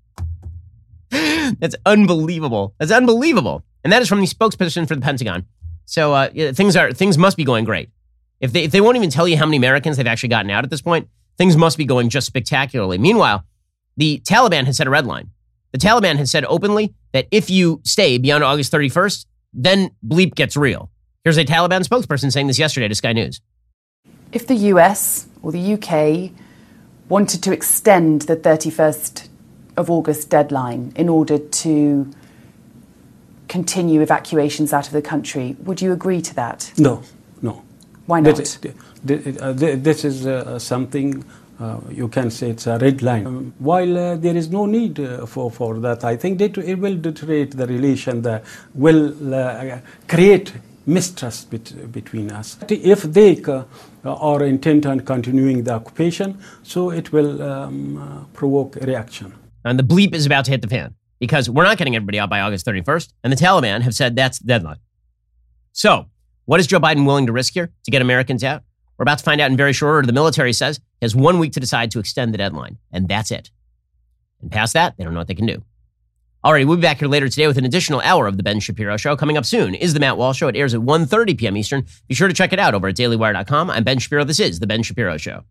Speaker 1: That's unbelievable. That's unbelievable. And that is from the spokesperson for the Pentagon. So things must be going great. If they won't even tell you how many Americans they've actually gotten out at this point, things must be going just spectacularly. Meanwhile, the Taliban has set a red line. The Taliban has said openly that if you stay beyond August 31st, then bleep gets real. Here's a Taliban spokesperson saying this yesterday to Sky News.
Speaker 16: If the US or the UK wanted to extend the 31st of August deadline in order to continue evacuations out of the country, would you agree to that?
Speaker 17: No.
Speaker 16: Why not?
Speaker 17: This is something you can say it's a red line. While there is no need for that, I think it will deteriorate the relation, will create mistrust between us. If they are intent on continuing the occupation, so it will provoke a reaction.
Speaker 1: And the bleep is about to hit the fan because we're not getting everybody out by August 31st, and the Taliban have said that's the deadline. So, what is Joe Biden willing to risk here to get Americans out? We're about to find out in very short order. The military says he has 1 week to decide to extend the deadline, and that's it. And past that, they don't know what they can do. All right, we'll be back here later today with an additional hour of The Ben Shapiro Show. Coming up soon is The Matt Walsh Show. It airs at 1:30 p.m. Eastern. Be sure to check it out over at dailywire.com. I'm Ben Shapiro. This is The Ben Shapiro Show.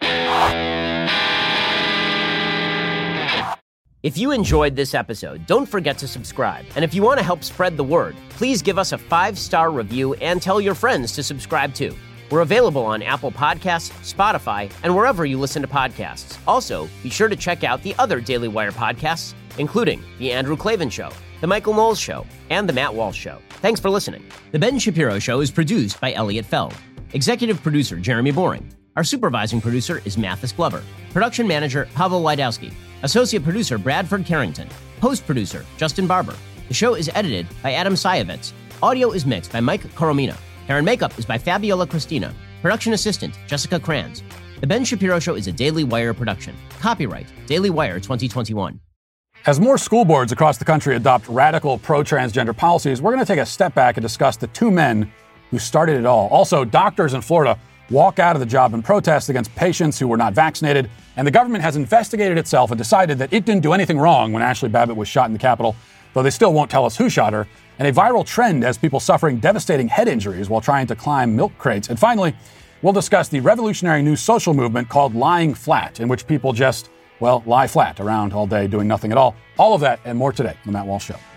Speaker 1: If you enjoyed this episode, don't forget to subscribe. And if you want to help spread the word, please give us a 5-star review and tell your friends to subscribe too. We're available on Apple Podcasts, Spotify, and wherever you listen to podcasts. Also, be sure to check out the other Daily Wire podcasts, including The Andrew Klavan Show, The Michael Knowles Show, and The Matt Walsh Show. Thanks for listening. The Ben Shapiro Show is produced by Elliot Feld. Executive producer, Jeremy Boring. Our supervising producer is Mathis Glover. Production manager, Pavel Wydowski. Associate producer, Bradford Carrington. Post-producer, Justin Barber. The show is edited by Adam Sayevitz. Audio is mixed by Mike Coromina. Hair and makeup is by Fabiola Cristina. Production assistant, Jessica Kranz. The Ben Shapiro Show is a Daily Wire production. Copyright, Daily Wire 2021.
Speaker 18: As more school boards across the country adopt radical pro-transgender policies, we're going to take a step back and discuss the 2 men who started it all. Also, doctors in Florida walk out of the job in protest against patients who were not vaccinated, and the government has investigated itself and decided that it didn't do anything wrong when Ashley Babbitt was shot in the Capitol, though they still won't tell us who shot her, and a viral trend as people suffering devastating head injuries while trying to climb milk crates. And finally, we'll discuss the revolutionary new social movement called Lying Flat, in which people just, lie flat around all day doing nothing at all. All of that and more today on The Matt Walsh Show.